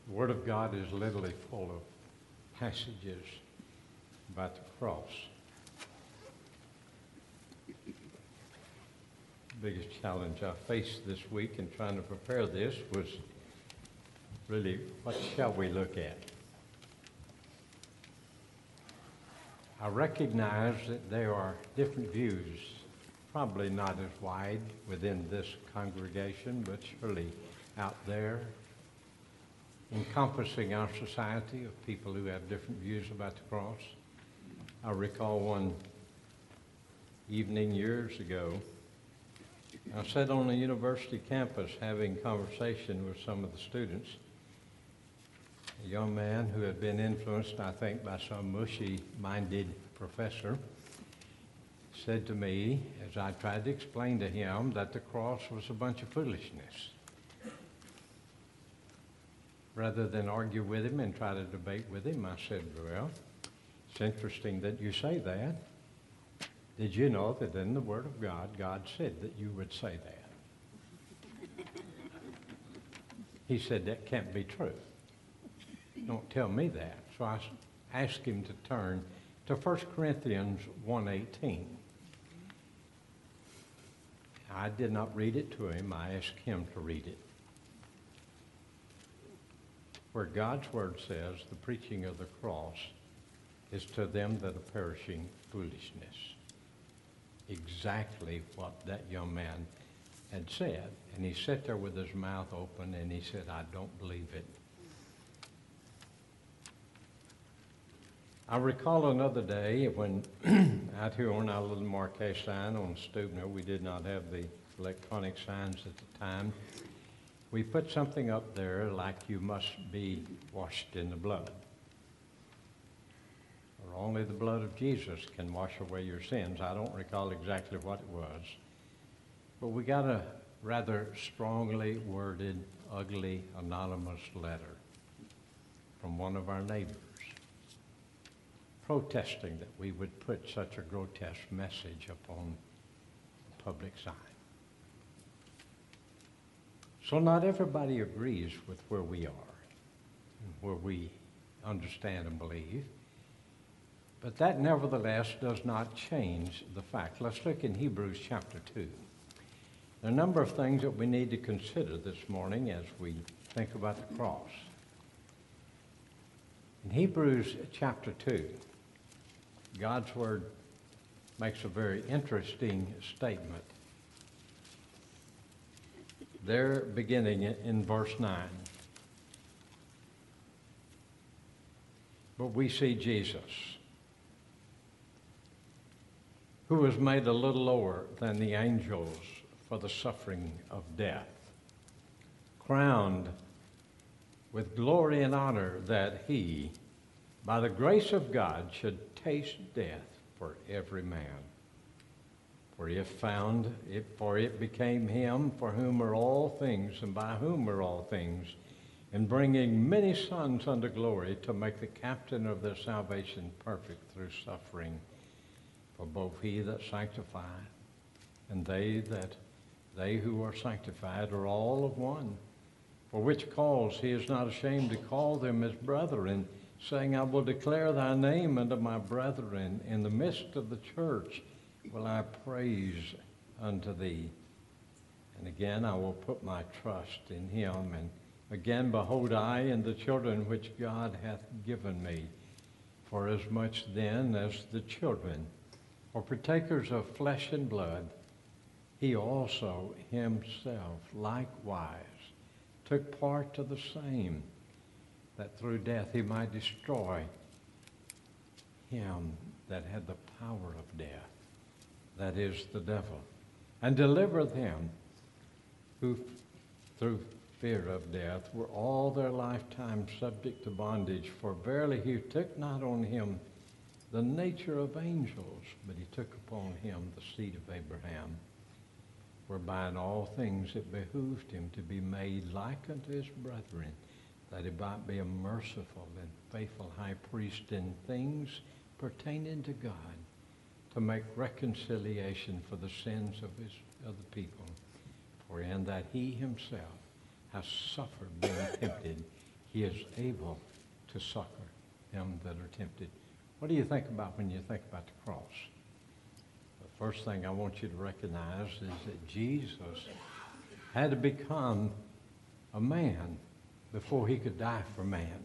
The Word of God is literally full of passages about the cross. The biggest challenge I faced this week in trying to prepare this was really, what shall we look at? I recognize that there are different views, probably not as wide within this congregation, but surely out there, encompassing our society of people who have different views about the cross. I recall one evening years ago, I sat on a university campus having conversation with some of the students. A young man who had been influenced, I think, by some mushy-minded professor said to me, as I tried to explain to him that the cross was a bunch of foolishness. Rather than argue with him and try to debate with him, I said, well, it's interesting that you say that. Did you know that in the Word of God, God said that you would say that? He said, that can't be true. Don't tell me that. So I asked him to turn to 1 Corinthians 1:18. I did not read it to him. I asked him to read it. Where God's Word says the preaching of the cross is to them that are perishing foolishness. Exactly what that young man had said. And he sat there with his mouth open and he said, I don't believe it. I recall another day when out here on our little marquee sign on Stubner, we did not have the electronic signs at the time. We put something up there like you must be washed in the blood. Or only the blood of Jesus can wash away your sins. I don't recall exactly what it was. But we got a rather strongly worded, ugly, anonymous letter from one of our neighbors protesting that we would put such a grotesque message upon the public sign. So not everybody agrees with where we are and where we understand and believe. But that nevertheless does not change the fact. Let's look in Hebrews chapter 2. There are a number of things that we need to consider this morning as we think about the cross. In Hebrews chapter 2, God's Word makes a very interesting statement. There, beginning in verse 9. But we see Jesus, who was made a little lower than the angels for the suffering of death, crowned with glory and honor, that he, by the grace of God, should taste death for every man. For it became him for whom are all things, and by whom are all things, in bringing many sons unto glory, to make the captain of their salvation perfect through suffering. For both he that sanctifieth and they who are sanctified are all of one. For which cause he is not ashamed to call them his brethren, saying, I will declare thy name unto my brethren. In the midst of the church will I praise unto thee. And again I will put my trust in him. And again, behold, I and the children which God hath given me. For as much then as the children are partakers of flesh and blood, he also himself likewise took part of the same, that through death he might destroy him that had the power of death, that is, the devil, and deliver them who through fear of death were all their lifetime subject to bondage. For verily he took not on him the nature of angels, but he took upon him the seed of Abraham, whereby in all things it behooved him to be made like unto his brethren, that he might be a merciful and faithful high priest in things pertaining to God, to make reconciliation for the sins of the people. For in that he himself has suffered being tempted, He is able to succor them that are tempted. What do you think about when you think about the cross? The first thing I want you to recognize is that Jesus had to become a man before he could die for man.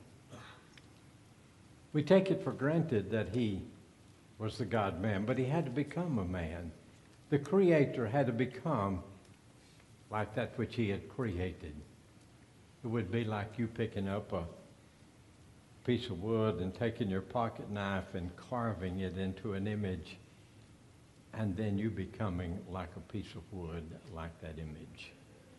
We take it for granted that he was the God-man, but he had to become a man. The Creator had to become like that which he had created. It would be like you picking up a piece of wood and taking your pocket knife and carving it into an image, and then you becoming like a piece of wood, like that image.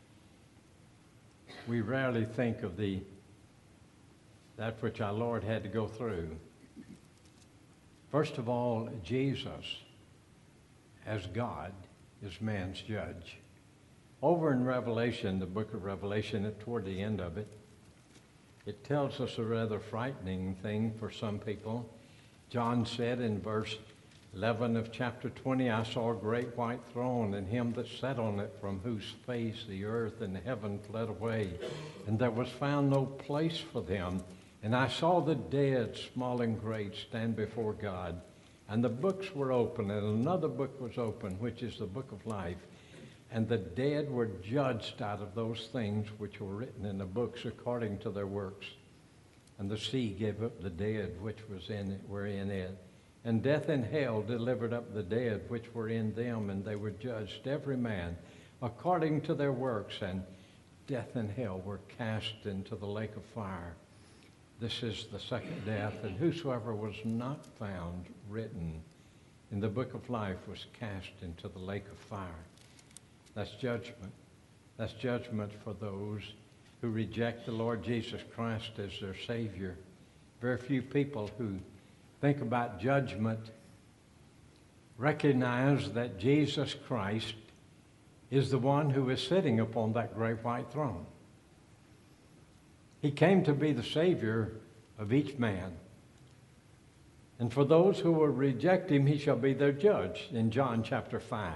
We rarely think of that which our Lord had to go through. First of all, Jesus, as God, is man's judge. Over in Revelation, the book of Revelation, toward the end of it, it tells us a rather frightening thing for some people. John said in verse 11 of chapter 20, I saw a great white throne, and him that sat on it, from whose face the earth and heaven fled away, and there was found no place for them. And I saw the dead, small and great, stand before God. And the books were open, and another book was open, which is the book of life. And the dead were judged out of those things which were written in the books according to their works. And the sea gave up the dead which were in it. And death and hell delivered up the dead which were in them, and they were judged, every man, according to their works. And death and hell were cast into the lake of fire. This is the second death, and whosoever was not found written in the book of life was cast into the lake of fire. That's judgment. That's judgment for those who reject the Lord Jesus Christ as their Savior. Very few people who think about judgment recognize that Jesus Christ is the one who is sitting upon that great white throne. He came to be the Savior of each man. And for those who will reject him, he shall be their judge in John chapter 5.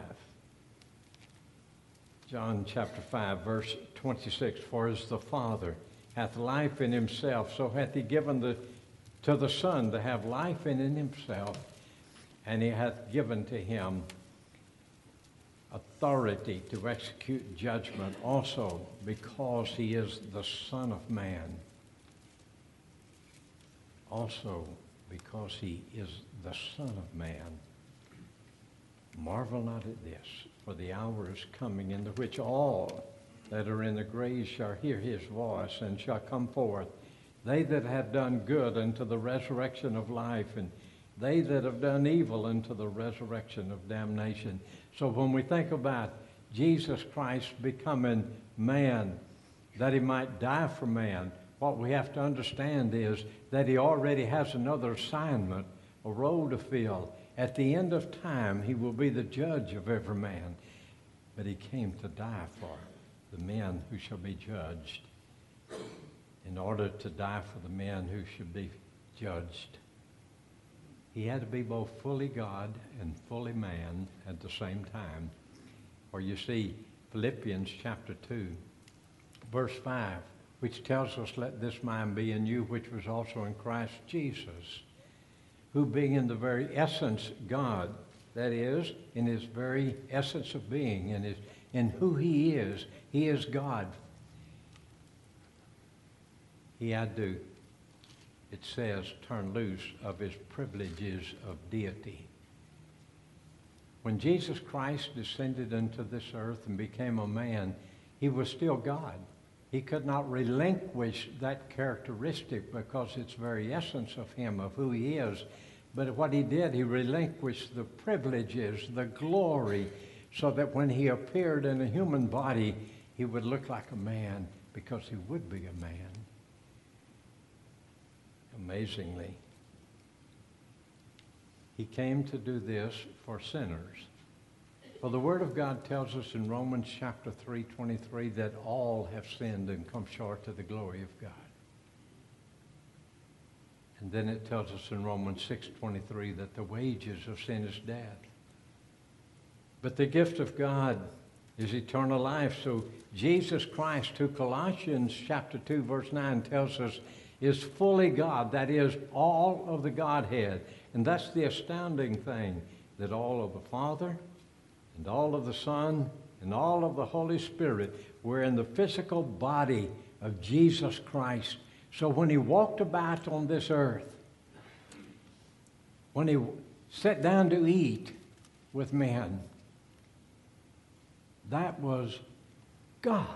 John chapter 5, verse 26, for as the Father hath life in himself, so hath he given to the Son to have life in himself, and he hath given to him authority to execute judgment also, because he is the Son of Man. Also, because he is the Son of Man. Marvel not at this, for the hour is coming in the which all that are in the graves shall hear his voice, and shall come forth, they that have done good unto the resurrection of life, and they that have done evil unto the resurrection of damnation. So when we think about Jesus Christ becoming man, that he might die for man, what we have to understand is that he already has another assignment, a role to fill. At the end of time, he will be the judge of every man. But he came to die for the men who shall be judged, in order to die for the men who should be judged. He had to be both fully God and fully man at the same time. Or you see Philippians chapter 2, verse 5, which tells us, let this mind be in you, which was also in Christ Jesus, who being in the very essence God, that is, in his very essence of being, in who he is God. He had to, it says, turn loose of his privileges of deity. When Jesus Christ descended into this earth and became a man, he was still God. He could not relinquish that characteristic because it's very essence of him, of who he is. But what he did, he relinquished the privileges, the glory, so that when he appeared in a human body, he would look like a man, because he would be a man. Amazingly, he came to do this for sinners. For the Word of God tells us in Romans chapter 3:23 that all have sinned and come short of the glory of God. And then it tells us in Romans 6:23 that the wages of sin is death. But the gift of God is eternal life. So Jesus Christ, who Colossians chapter 2, verse 9 tells us is fully God, that is, all of the Godhead. And that's the astounding thing, that all of the Father and all of the Son and all of the Holy Spirit were in the physical body of Jesus Christ. So when he walked about on this earth, when he sat down to eat with men, that was God.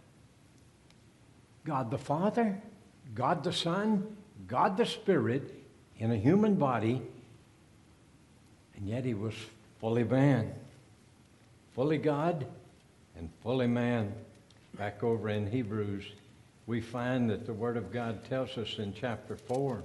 God the Father, God the Son, God the Spirit in a human body, and yet he was fully man, fully God, and fully man. Back over in Hebrews, we find that the Word of God tells us in chapter 4,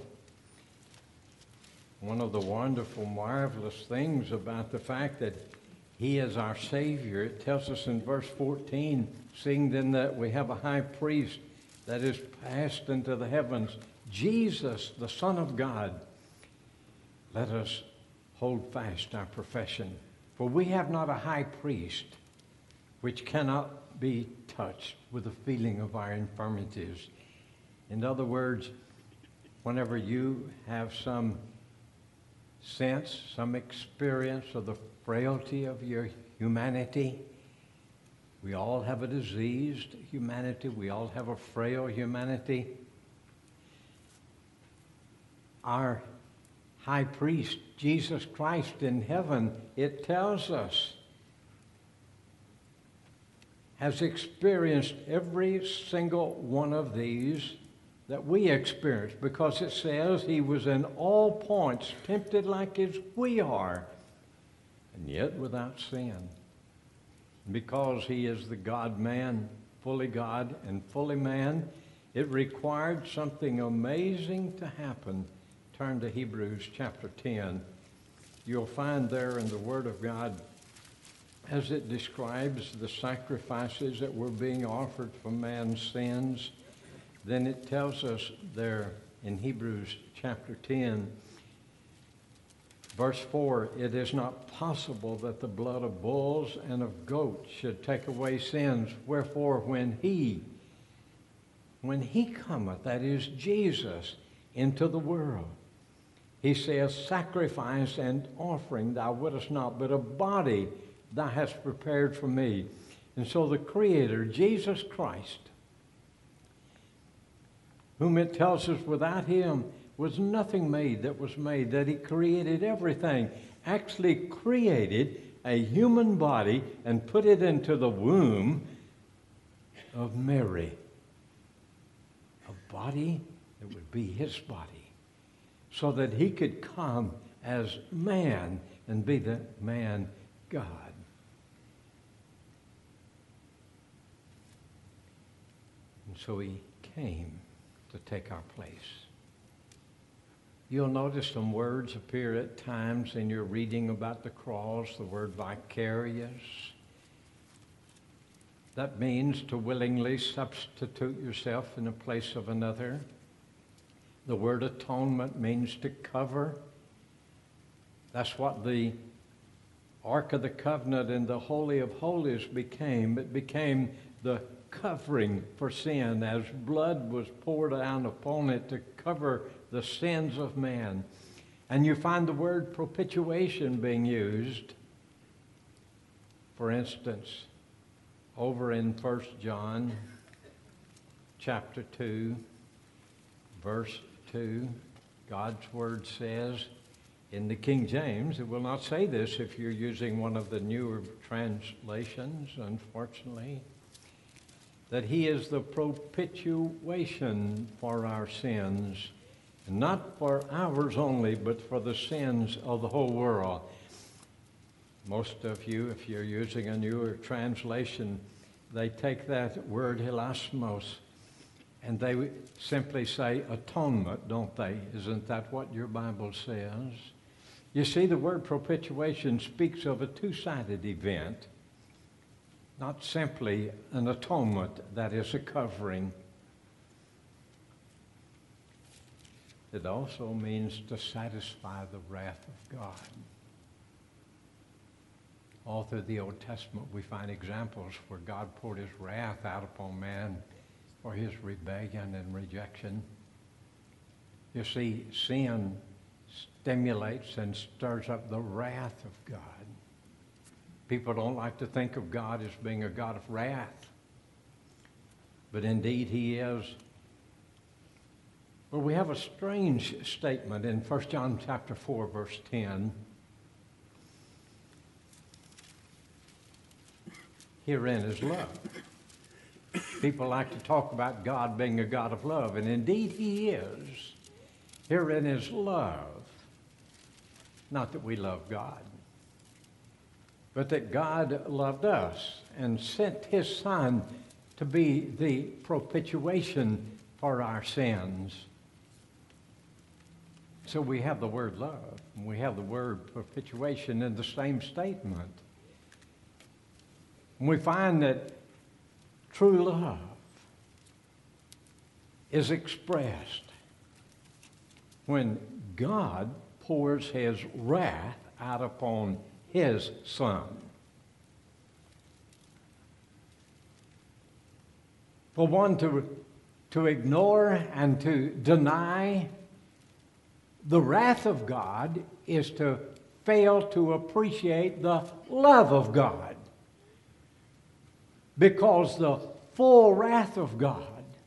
one of the wonderful, marvelous things about the fact that he is our Savior. It tells us in verse 14, seeing then that we have a high priest that is passed into the heavens, Jesus, the Son of God, let us hold fast our profession. For we have not a high priest which cannot be touched with the feeling of our infirmities. In other words, whenever you have some sense, some experience of the frailty of your humanity, we all have a diseased humanity. We all have a frail humanity. Our high priest, Jesus Christ in heaven, it tells us, has experienced every single one of these that we experience, because it says he was in all points tempted like as we are, and yet without sin. Because he is the God-man, fully God and fully man, it required something amazing to happen. Turn to Hebrews chapter 10. You'll find there in the Word of God, as it describes the sacrifices that were being offered for man's sins, then it tells us there in Hebrews chapter 10, verse 4, it is not possible that the blood of bulls and of goats should take away sins. Wherefore, when he cometh, that is Jesus, into the world, he says, sacrifice and offering thou wouldest not, but a body thou hast prepared for me. And so the Creator, Jesus Christ, whom it tells us without him was nothing made that was made, that he created everything, actually created a human body and put it into the womb of Mary, a body that would be his body, so that he could come as man and be the man God. And so he came to take our place. You'll notice some words appear at times in your reading about the cross, the word vicarious. That means to willingly substitute yourself in the place of another. The word atonement means to cover. That's what the Ark of the Covenant in the Holy of Holies became. It became the covering for sin, as blood was poured down upon it to cover the sins of man. And you find the word propitiation being used. For instance, over in 1 John chapter 2, verse 2, God's word says, in the King James, it will not say this if you're using one of the newer translations, unfortunately, that he is the propitiation for our sins, and not for ours only, but for the sins of the whole world. Most of you, if you're using a newer translation, they take that word hilasmos, and they simply say atonement, don't they? Isn't that what your Bible says? You see, the word propitiation speaks of a two-sided event, not simply an atonement, that is a covering. It also means to satisfy the wrath of God. All through the Old Testament, we find examples where God poured his wrath out upon man for his rebellion and rejection. You see, sin stimulates and stirs up the wrath of God. People don't like to think of God as being a God of wrath, but indeed he is. Well, we have a strange statement in 1 John chapter 4, verse 10. Herein is love. People like to talk about God being a God of love, and indeed he is. Herein is love. Not that we love God, but that God loved us and sent his Son to be the propitiation for our sins. So we have the word love, and we have the word propitiation in the same statement. And we find that true love is expressed when God pours his wrath out upon his Son. For one to ignore and to deny the wrath of God is to fail to appreciate the love of God. Because the full wrath of God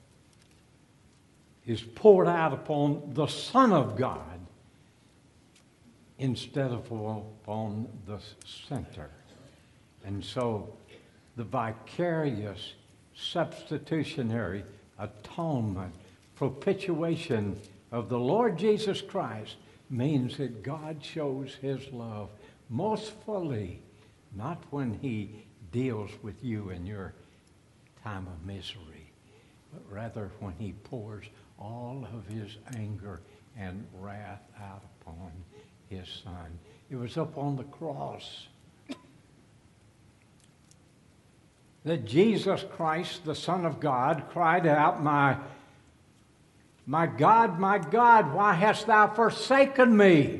is poured out upon the Son of God instead of upon the sinner. And so the vicarious, substitutionary atonement, propitiation of the Lord Jesus Christ means that God shows his love most fully, not when he deals with you in your time of misery, but rather when he pours all of his anger and wrath out upon his Son. It was up on the cross that Jesus Christ, the Son of God, cried out, my God, why hast thou forsaken me?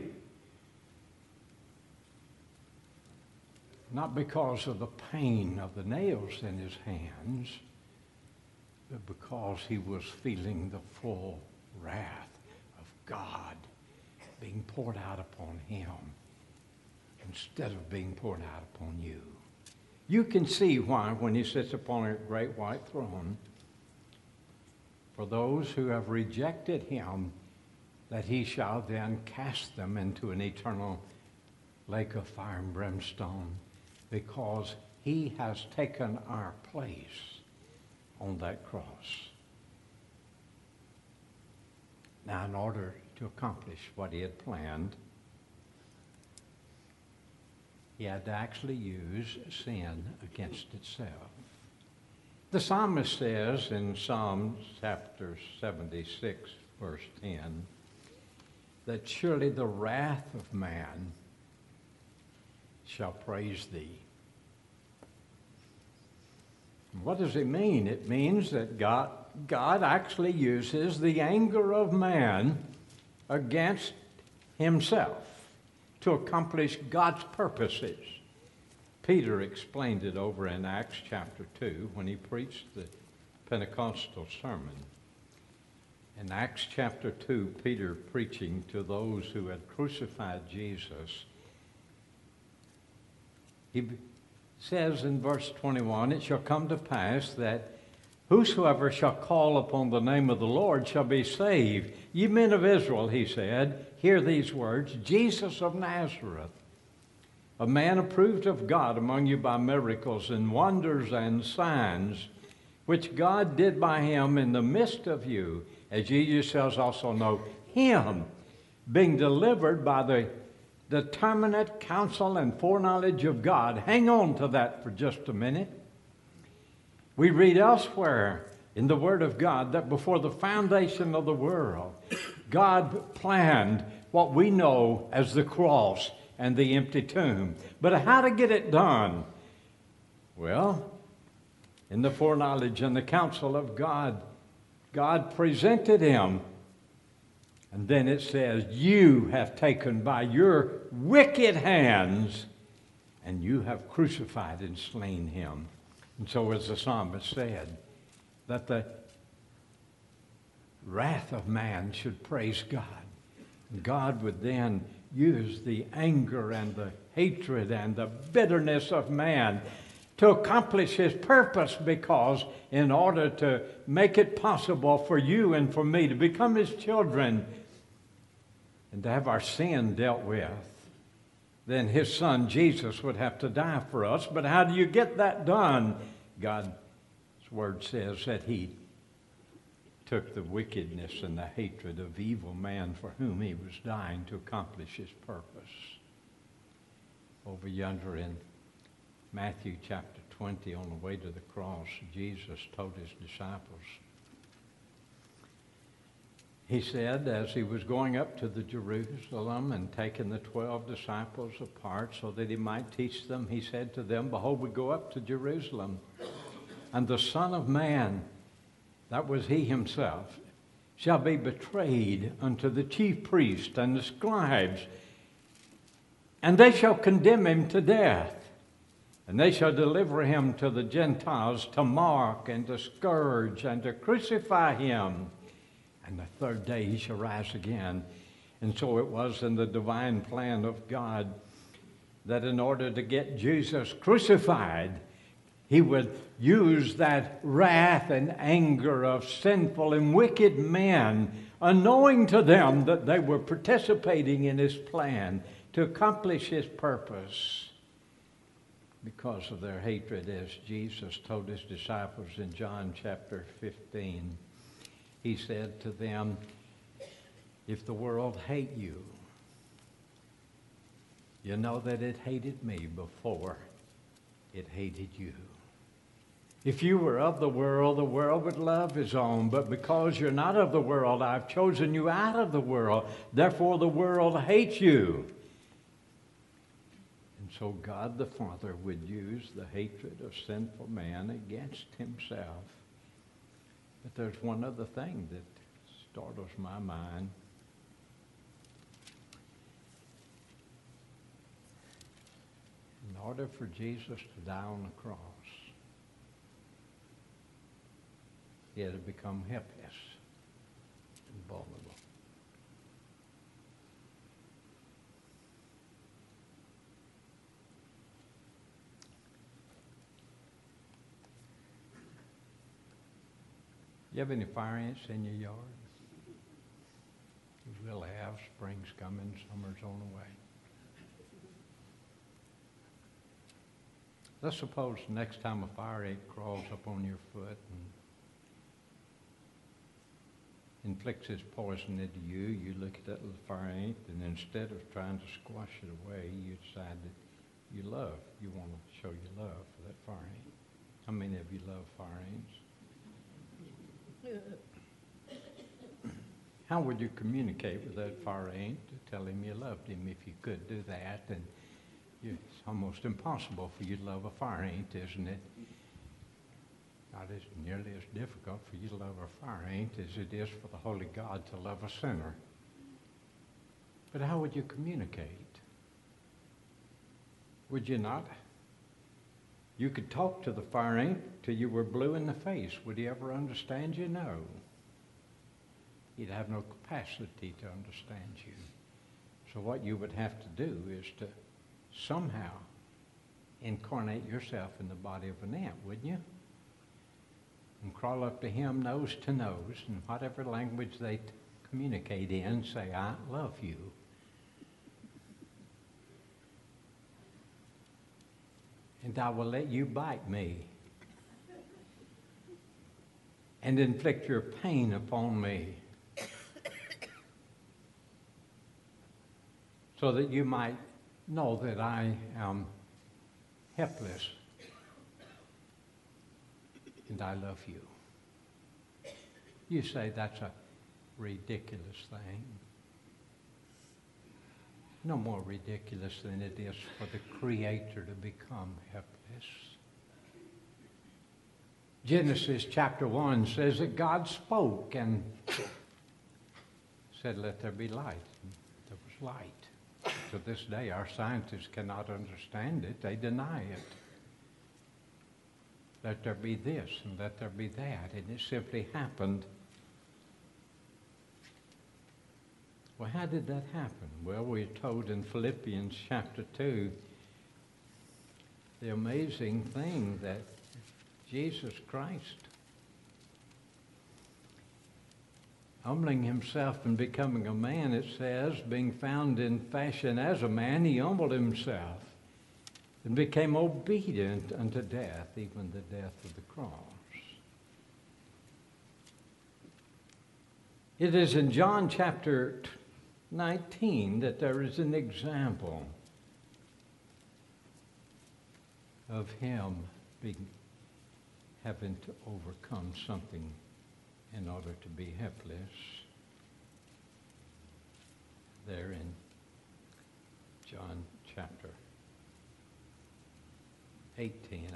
Not because of the pain of the nails in his hands, but because he was feeling the full wrath of God being poured out upon him instead of being poured out upon you. You can see why when he sits upon a great white throne, for those who have rejected him, that he shall then cast them into an eternal lake of fire and brimstone, because he has taken our place on that cross. Now, in order to accomplish what he had planned, he had to actually use sin against itself. The psalmist says in Psalm chapter 76, verse 10, that surely the wrath of man shall praise thee. What does it mean? It means that God actually uses the anger of man against himself to accomplish God's purposes. Peter explained it over in Acts chapter 2 when he preached the Pentecostal sermon. In Acts chapter 2, Peter preaching to those who had crucified Jesus, he says in verse 21, it shall come to pass that whosoever shall call upon the name of the Lord shall be saved. Ye men of Israel, he said, hear these words, Jesus of Nazareth, a man approved of God among you by miracles and wonders and signs, which God did by him in the midst of you, as ye yourselves also know, him being delivered by the determinate counsel and foreknowledge of God. Hang on to that for just a minute. We read elsewhere in the Word of God that before the foundation of the world, God planned what we know as the cross and the empty tomb. But how to get it done? Well, in the foreknowledge and the counsel of God, God presented him. And then it says, you have taken by your wicked hands and you have crucified and slain him. And so as the psalmist said, that the wrath of man should praise God. God would then use the anger and the hatred and the bitterness of man to accomplish his purpose, because in order to make it possible for you and for me to become his children and to have our sin dealt with, then his son Jesus would have to die for us. But how do you get that done? God's word says that he took the wickedness and the hatred of evil man for whom he was dying to accomplish his purpose. Over yonder in Matthew chapter 20, on the way to the cross, Jesus told his disciples, he said, as he was going up to the Jerusalem and taking the 12 disciples apart so that he might teach them, he said to them, behold, we go up to Jerusalem, and the Son of Man, that was he himself, shall be betrayed unto the chief priests and the scribes, and they shall condemn him to death, and they shall deliver him to the Gentiles to mock and to scourge and to crucify him. And the third day he shall rise again. And so it was in the divine plan of God that in order to get Jesus crucified, he would use that wrath and anger of sinful and wicked men, unknowing to them that they were participating in his plan to accomplish his purpose. Because of their hatred, as Jesus told his disciples in John chapter 15, he said to them, if the world hate you, you know that it hated me before it hated you. If you were of the world would love his own. But because you're not of the world, I've chosen you out of the world. Therefore the world hates you. And so God the Father would use the hatred of sinful man against himself. But there's one other thing that startles my mind. In order for Jesus to die on the cross, he had to become helpless and vulnerable. You have any fire ants in your yard? You will have. Spring's coming, summer's on the way. Let's suppose the next time a fire ant crawls up on your foot and inflicts its poison into you, you look at that little fire ant, and instead of trying to squash it away, you decide that you want to show your love for that fire ant. How many of you love fire ants? How would you communicate with that fire ant to tell him you loved him if you could do that? And it's almost impossible for you to love a fire ant, isn't it? Not as nearly as difficult for you to love a fire ant as it is for the Holy God to love a sinner. But how would you communicate? Would you not? You could talk to the fire ant till you were blue in the face. Would he ever understand you? No. He'd have no capacity to understand you. So what you would have to do is to somehow incarnate yourself in the body of an ant, wouldn't you? And crawl up to him nose to nose, and whatever language they communicate in, say, I love you. And I will let you bite me and inflict your pain upon me so that you might know that I am helpless and I love you. You say that's a ridiculous thing. No more ridiculous than it is for the Creator to become helpless. Genesis chapter 1 says that God spoke and said, let there be light. And there was light. To this day, our scientists cannot understand it. They deny it. Let there be this and let there be that. And it simply happened. Well, how did that happen? Well, we're told in Philippians chapter 2, the amazing thing that Jesus Christ, humbling himself and becoming a man, it says, being found in fashion as a man, he humbled himself and became obedient unto death, even the death of the cross. It is in John chapter 19 that there is an example of him having to overcome something in order to be helpless. There in John chapter 18,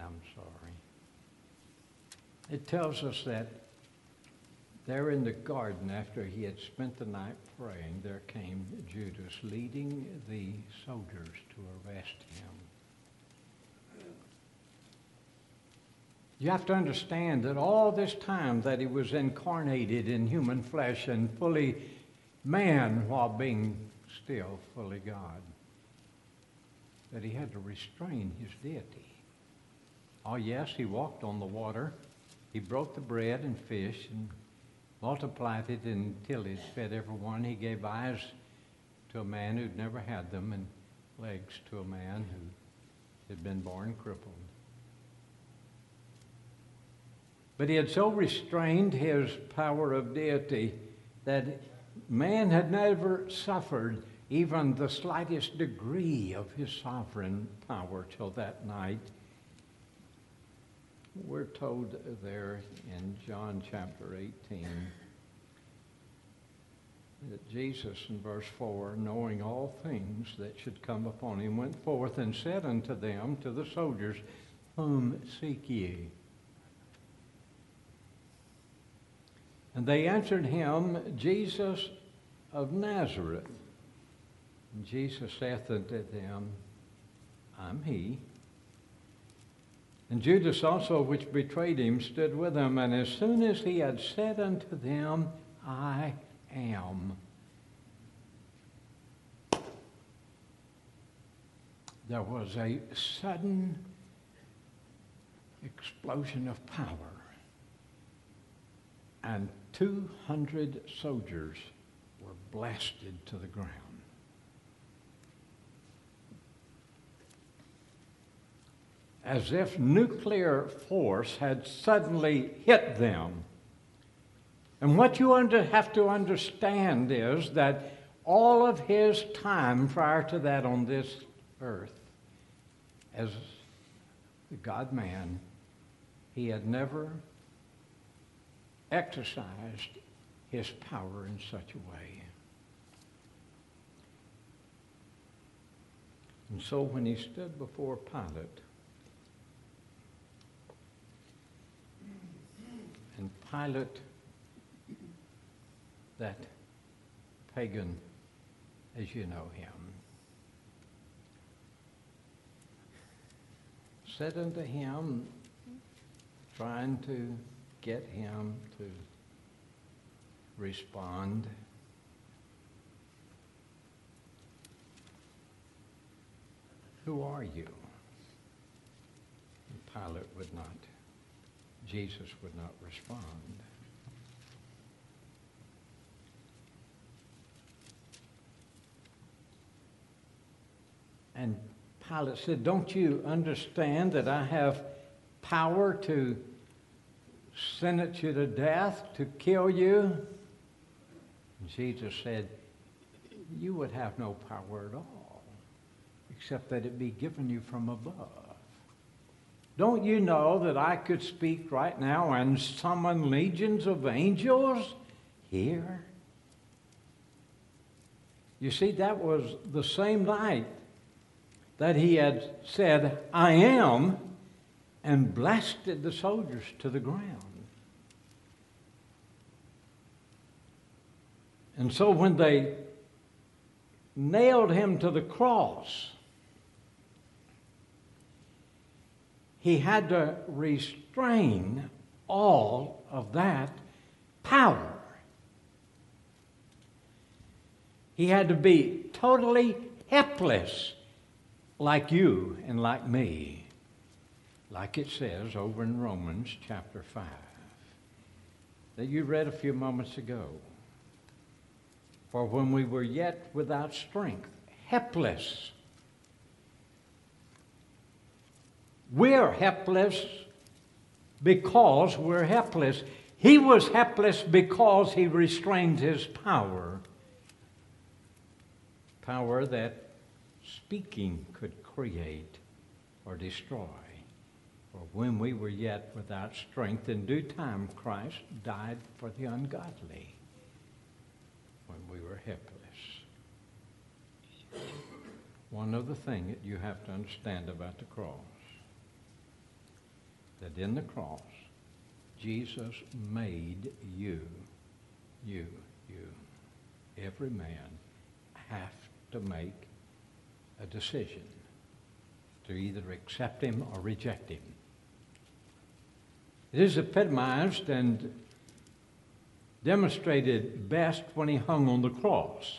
it tells us that there in the garden, after he had spent the night praying, there came Judas leading the soldiers to arrest him. You have to understand that all this time that he was incarnated in human flesh and fully man while being still fully God, that he had to restrain his deity. Oh yes, he walked on the water. He broke the bread and fish and multiplied it until he fed everyone. He gave eyes to a man who'd never had them and legs to a man who had been born crippled. But he had so restrained his power of deity that man had never suffered even the slightest degree of his sovereign power till that night. We're told there in John chapter 18 that Jesus, in verse 4, knowing all things that should come upon him, went forth and said unto them, to the soldiers, whom seek ye? And they answered him, Jesus of Nazareth. And Jesus saith unto them, I'm he. And Judas also, which betrayed him, stood with him. And as soon as he had said unto them, I am, there was a sudden explosion of power. And 200 soldiers were blasted to the ground. As if nuclear force had suddenly hit them. And what you have to understand is that all of his time prior to that on this earth, as the God-man, he had never exercised his power in such a way. And so when he stood before Pilate, and Pilate, that pagan, as you know him, said unto him, trying to get him to respond, who are you? And Pilate would not, Jesus would not respond. And Pilate said, don't you understand that I have power to sentence you to death, to kill you? And Jesus said, you would have no power at all, except that it be given you from above. Don't you know that I could speak right now and summon legions of angels here? You see, that was the same night that he had said, I am, and blasted the soldiers to the ground. And so when they nailed him to the cross, he had to restrain all of that power. He had to be totally helpless, like you and like me, like it says over in Romans chapter 5 that you read a few moments ago. For when we were yet without strength, helpless. We're helpless because we're helpless. He was helpless because he restrained his power. Power that speaking could create or destroy. For when we were yet without strength, in due time Christ died for the ungodly. When we were helpless. One other thing that you have to understand about the cross, that in the cross, Jesus made you, every man, have to make a decision to either accept him or reject him. It is epitomized and demonstrated best when he hung on the cross.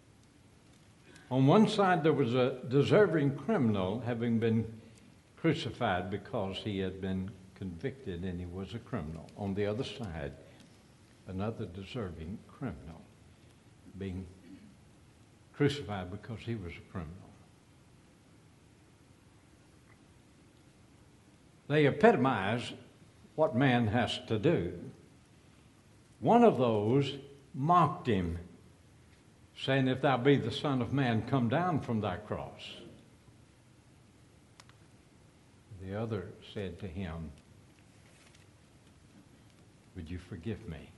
On one side, there was a deserving criminal having been crucified because he had been convicted and he was a criminal. On the other side, another deserving criminal being crucified because he was a criminal. They epitomize what man has to do. One of those mocked him, saying, "If thou be the Son of Man, come down from thy cross." The other said to him, "Would you forgive me?"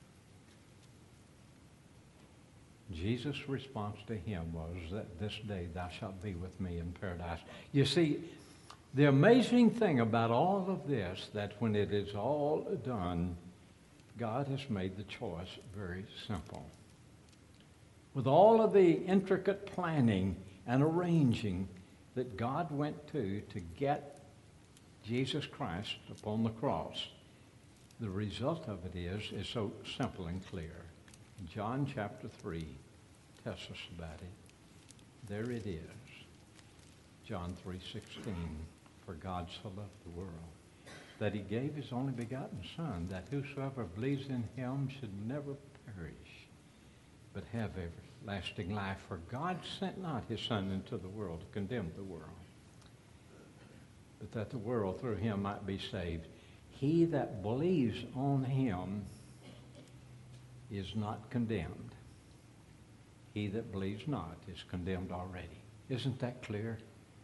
Jesus' response to him was that this day thou shalt be with me in paradise. You see, the amazing thing about all of this, that when it is all done, God has made the choice very simple. With all of the intricate planning and arranging that God went to get Jesus Christ upon the cross, the result of it is so simple and clear. John chapter 3 tells us about it. There it is. John 3:16. For God so loved the world that he gave his only begotten Son, that whosoever believes in him should never perish, but have everlasting life. For God sent not his Son into the world to condemn the world, but that the world through him might be saved. He that believes on him is not condemned. He that believes not is condemned already. Isn't that clear?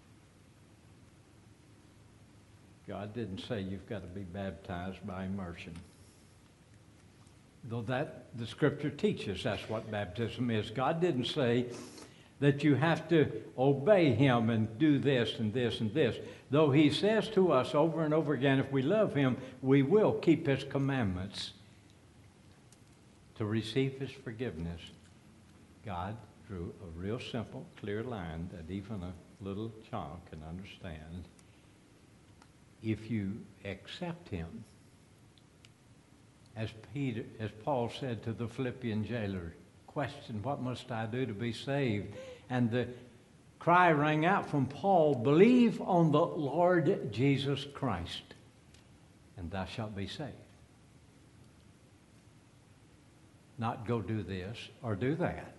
God didn't say you've got to be baptized by immersion. Though that the scripture teaches that's what baptism is. God didn't say that you have to obey him and do this and this and this. Though he says to us over and over again, if we love him, we will keep his commandments. To receive his forgiveness, God drew a real simple, clear line that even a little child can understand. If you accept him, as Paul said to the Philippian jailer, question, what must I do to be saved? And the cry rang out from Paul, believe on the Lord Jesus Christ, and thou shalt be saved. Not go do this or do that.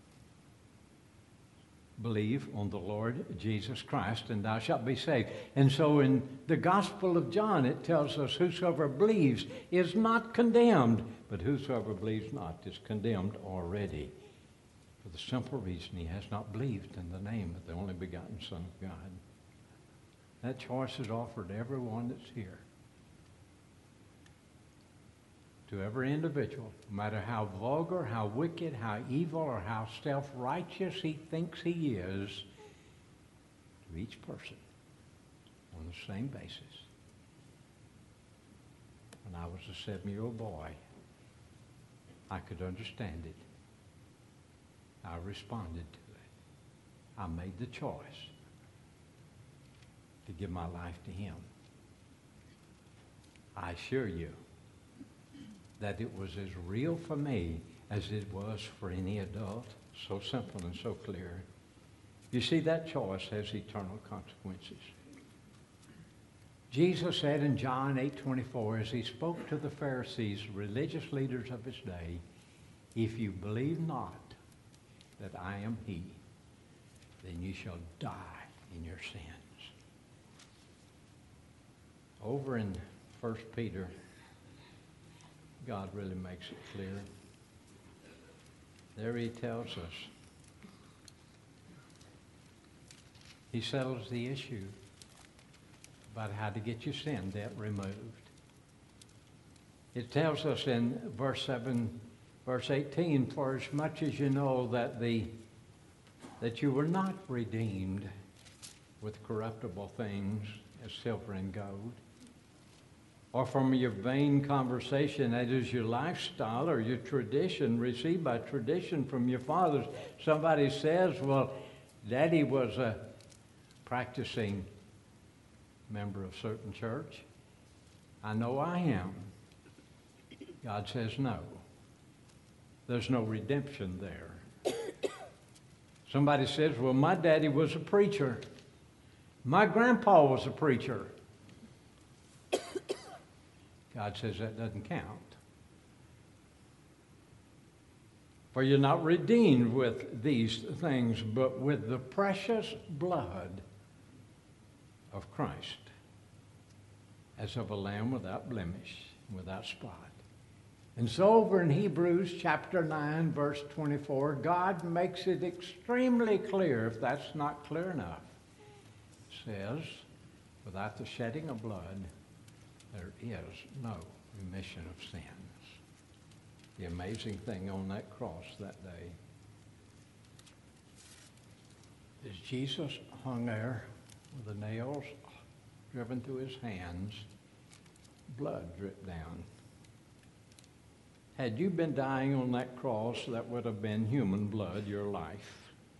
Believe on the Lord Jesus Christ, and thou shalt be saved. And so in the Gospel of John, it tells us, whosoever believes is not condemned, but whosoever believes not is condemned already, for the simple reason he has not believed in the name of the only begotten Son of God. That choice is offered to everyone that's here. To every individual, no matter how vulgar, how wicked, how evil, or how self-righteous he thinks he is, to each person on the same basis. When I was a 7-year-old boy, I could understand it. I responded to it. I made the choice to give my life to him. I assure you that it was as real for me as it was for any adult. So simple and so clear. You see, that choice has eternal consequences. Jesus said in John 8:24, as he spoke to the Pharisees, religious leaders of his day, if you believe not that I am he, then you shall die in your sins. Over in 1 Peter, God really makes it clear. There he tells us, he settles the issue about how to get your sin debt removed. It tells us in verse 18, for as much as you know that you were not redeemed with corruptible things as silver and gold, or from your vain conversation, that is your lifestyle or your tradition received by tradition from your fathers. Somebody says, well, Daddy was a practicing member of certain church. I know I am. God says no. There's no redemption there. Somebody says, well, my daddy was a preacher. My grandpa was a preacher. God says that doesn't count. For you're not redeemed with these things, but with the precious blood of Christ, as of a lamb without blemish, without spot. And so over in Hebrews chapter 9, verse 24, God makes it extremely clear, if that's not clear enough, says, without the shedding of blood, there is no remission of sins. The amazing thing on that cross that day is Jesus hung there with the nails driven through his hands, blood dripped down. Had you been dying on that cross, that would have been human blood, your life.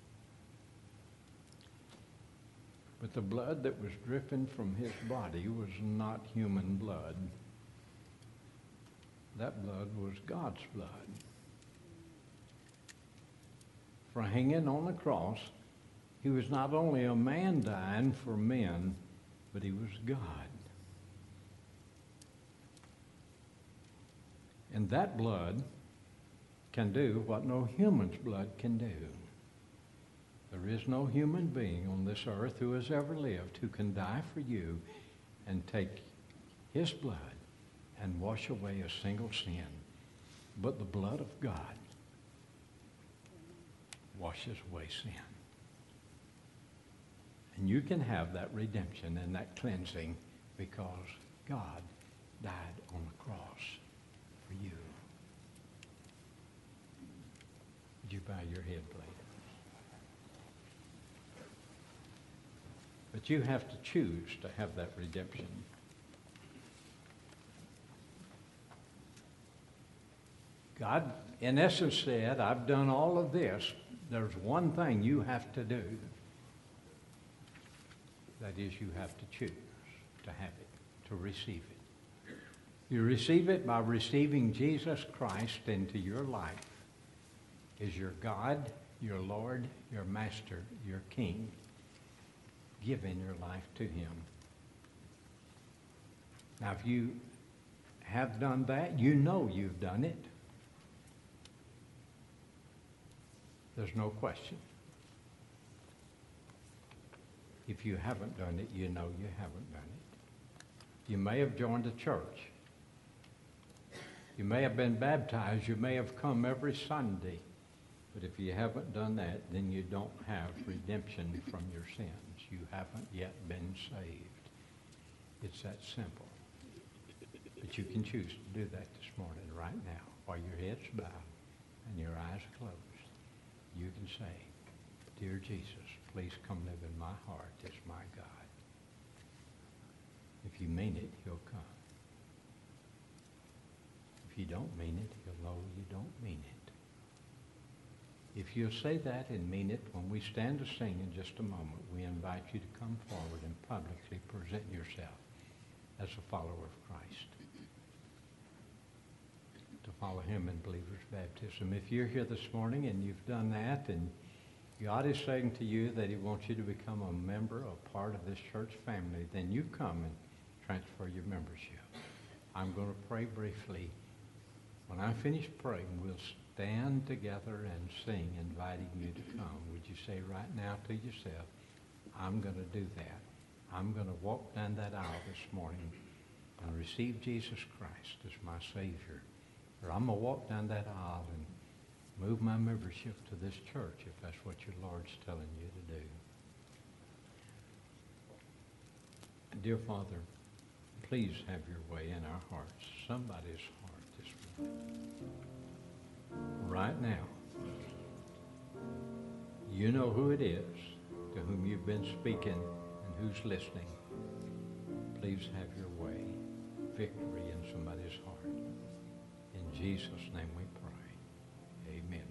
But the blood that was dripping from his body was not human blood. That blood was God's blood. For hanging on the cross, he was not only a man dying for men, but he was God. And that blood can do what no human's blood can do. There is no human being on this earth who has ever lived who can die for you and take his blood and wash away a single sin. But the blood of God washes away sin. And you can have that redemption and that cleansing because God died on the cross for you. Would you bow your head, please? But you have to choose to have that redemption. God, in essence, said, I've done all of this. There's one thing you have to do. That is, you have to choose to have it, to receive it. You receive it by receiving Jesus Christ into your life as your God, your Lord, your Master, your King, giving your life to him. Now, if you have done that, you know you've done it. There's no question. If you haven't done it, you know you haven't done it. You may have joined a church. You may have been baptized. You may have come every Sunday. But if you haven't done that, then you don't have redemption from your sins. You haven't yet been saved. It's that simple. But you can choose to do that this morning, right now, while your head's bowed and your eyes closed. You can say, Dear Jesus, please come live in my heart as my God. If you mean it, he'll come. If you don't mean it, he'll know you don't mean it. If you'll say that and mean it, when we stand to sing in just a moment, we invite you to come forward and publicly present yourself as a follower of Christ, to follow him in believer's baptism. If you're here this morning and you've done that, and God is saying to you that he wants you to become a member, a part of this church family, then you come and transfer your membership. I'm going to pray briefly. When I finish praying, we'll stand together and sing, inviting you to come. Would you say right now to yourself, I'm going to do that. I'm going to walk down that aisle this morning and receive Jesus Christ as my Savior. Or I'm going to walk down that aisle and move my membership to this church if that's what your Lord's telling you to do. Dear Father, please have your way in our hearts, somebody's heart this morning. Right now, you know who it is to whom you've been speaking and who's listening. Please have your way, victory in somebody's heart. In Jesus' name we pray. Amen.